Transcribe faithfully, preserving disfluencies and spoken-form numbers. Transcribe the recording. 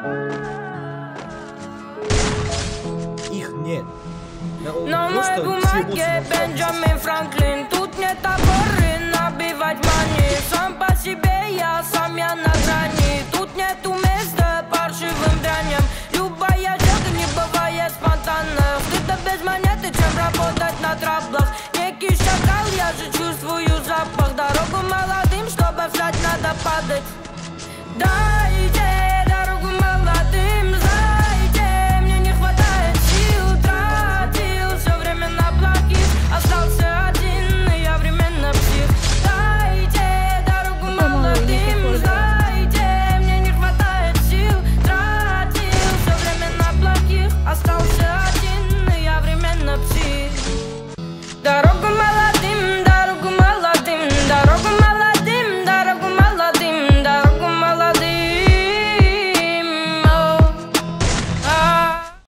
Их нет. На моей бумаге Бенджамин Франклин. Тут нет опоры набивать мани. Сам по себе я, сам я на грани. Тут нету места паршивым дряням. Любая делка не бывает спонтанно. Стыдно без монеты, чем работать на траблах. Некий шакал, я же чувствую запах. Дорогу молодым, чтобы встать, надо падать. Да.